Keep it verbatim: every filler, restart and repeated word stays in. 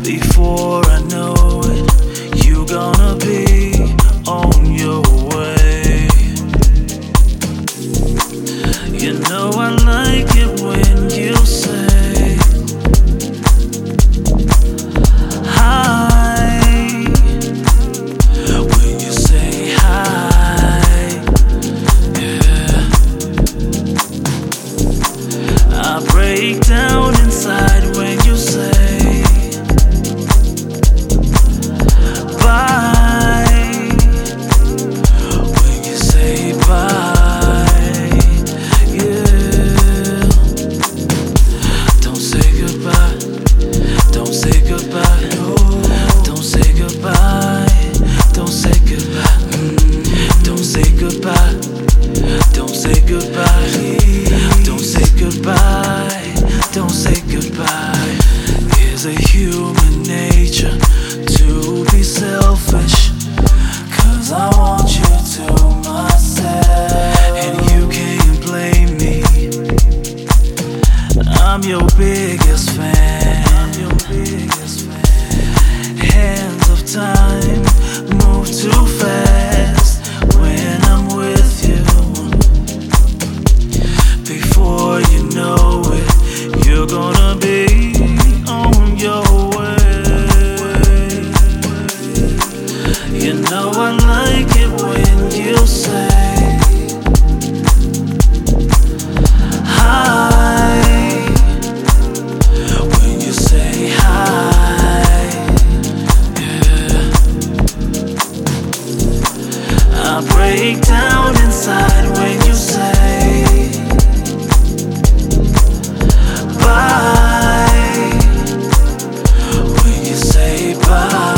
Before I know it, you gonna be on your way. You know I like it when you say hi. When you say hi, yeah. I break down inside when you say don't say goodbye. Is a human nature to be selfish, 'cause I want you to myself, and you can't blame me. I'm your biggest fan. I'm your biggest fan. Hands of time move too fast when I'm with you. Before you know it, you're gonna be on your way. You know I like it when you say hi. When you say hi, yeah. I break down inside when you say bye. When you say bye.